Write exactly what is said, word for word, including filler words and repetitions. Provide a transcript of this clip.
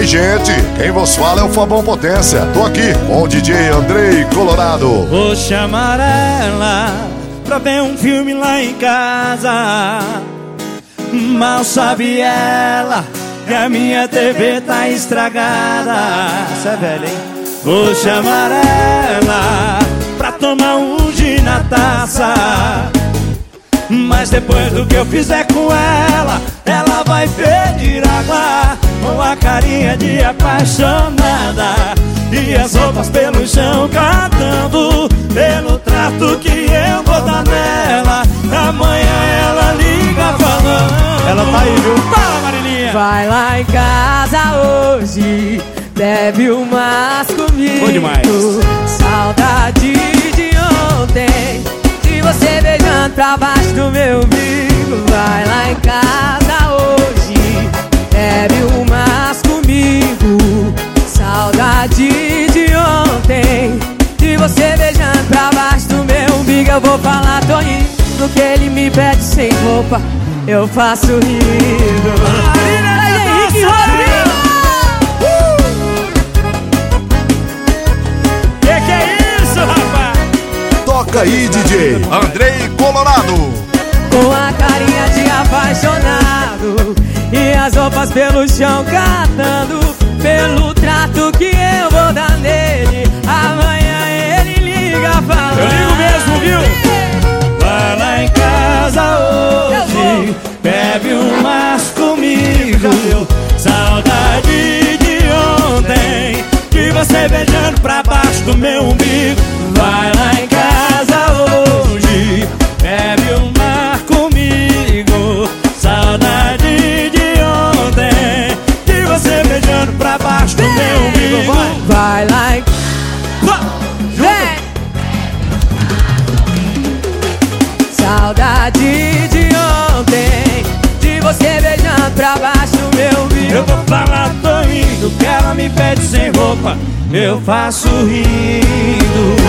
gente, quem vos fala é o Fabão Potência. Tô aqui com o D J Andrei Colorado. Vou chamar ela pra ver um filme lá em casa. Mal sabe ela que a minha T V tá estragada. Isso é velho, hein? Vou chamar ela pra tomar um gin na taça. Mas depois do que eu fizer com ela, ela vai pedir água com a carinha de apaixonada e as roupas pelo chão cantando pelo trato que eu vou dar nela. Amanhã ela liga falando. Ela tá aí, viu? Fala, Marilinha. Vai lá em casa hoje, bebe umas comigo. Bom demais. Saudade de ontem, de você beijando pra baixo do meu umbigo. Vai lá em casa hoje, bebe umas comigo. Saudade de ontem, de você beijando pra baixo do meu umbigo. Eu vou falar Toninho, no que ele me pede sem roupa, eu faço rindo. Henrique Rodrigo! Que que é isso, rapaz? Toca aí, D J Andrei Colorado. Com a carinha de apaixonado e as roupas pelo chão catando pelo trato que eu vou dar nele. Amanhã ele liga falando. Eu ligo mesmo, viu? Vai lá em casa hoje, bebe umas comigo. Saudade de ontem, de você beijando pra baixo do meu umbigo. Vai lá em casa hoje, bebe uma comigo. Saudade de ontem, de você beijando pra baixo do meu umbigo. Vai, Vai lá em... Vem! Saudade de ontem, de você beijando pra baixo do meu umbigo. eu vou falar, tô indo, que ela me pede sem roupa, eu faço rindo.